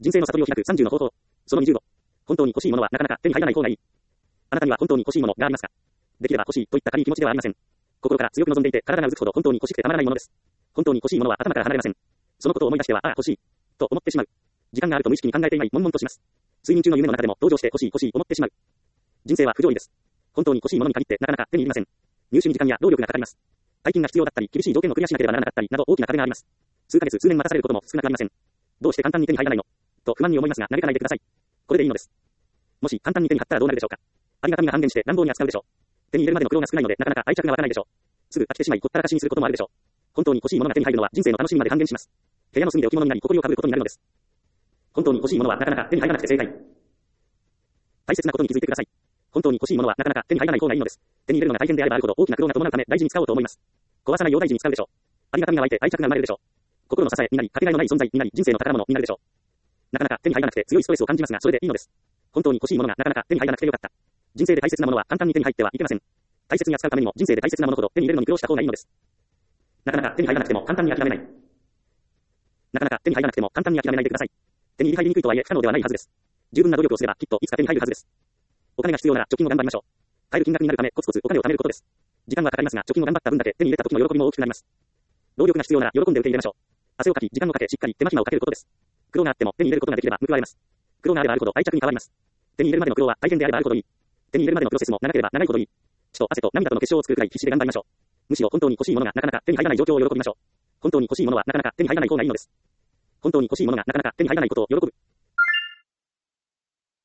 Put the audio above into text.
人生の悟りを開く30の方法。その25。本当に欲しいものはなかなか手に入らない方がいい。あなたには本当に欲しいものがありますか？できれば欲しいといった軽い気持ちではありません。心から強く望んでいて体がうずくほど本当に欲しくてたまらないものです。本当に欲しいものは頭から離れません。そのことを思い出しては、ああ欲しい。と思ってしまう。時間があると無意識に考えていない、悶々とします。睡眠中の夢の中でも登場して欲しい欲しい思ってしまう。人生は不条理です。本当に欲しいものに限ってなかなか手に入りません。入手に時間や労力がかかります。大金が必要だったり、厳しい条件をクリアしなければならなかったりなど大きな壁があります。数ヶ月、数年待たされることも少なくありません。どうして簡単に手に入らないのと不安に思いますが、嘆かないでください。これでいいのです。もし簡単に手に入ったらどうなるでしょうか。ありがたみが半減して乱暴に扱うでしょう。手に入れるまでの苦労が少ないのでなかなか愛着が湧かないでしょう。すぐ飽きてしまいほったらかしにすることもあるでしょう。本当に欲しいものが手に入るのは人生の楽しみまで半減します。部屋の隅で置物になり、誇りをかぶることになるのです。本当に欲しいものはなかなか手に入らなくて正解。大切なことに気づいてください。本当に欲しいものはなかなか手に入らない方がいいのです。手に入れるのが大変であればあるほど大きな苦労が伴うため大事に使おうと思います。壊さないよう大事に使うでしょう。ありがたみが湧いて愛着が生まれるでしょう。心の支えになり、かけがえのない存在になり、人生の宝物になるでしょう。なかなか手に入らなくて強いストレスを感じますが、それでいいのです。本当に欲しいものがなかなか手に入らなくてよかった。人生で大切なものは簡単に手に入ってはいけません。大切に扱うためにも人生で大切なものほど手に入れるのに苦労した方がいいのです。なかなか手に入らなくても簡単に諦めない。なかなか手に入らなくても簡単に諦めないでください。手に入りにくいとはいえ不可能ではないはずです。十分な努力をすればきっといつか手に入るはずです。お金が必要なら貯金を頑張りましょう。買える金額になるためコツコツお金を貯めることです。時間はかかりますが貯金を頑張った分だけ手に入れた時の喜びも大きくなります。労力が必要なら喜んで受け入れましょう。汗をかき時間をかけしっかり手間暇をかけることです。苦労があっても手に入れることができれば報われます。苦労があればあるほど愛着に変わります。手に入れるまでの苦労は大変であればあるほどいい。手に入れるまでのプロセスも長ければ長いほどいい。血と汗と涙との結晶を作るくらい必死で頑張りましょう。むしろ本当に欲しいものがなかなか手に入らない状況を喜びましょう。本当に欲しいものはなかなか手に入らない方がいいのです。本当に欲しいものがなかなか手に入らないことを喜ぶ。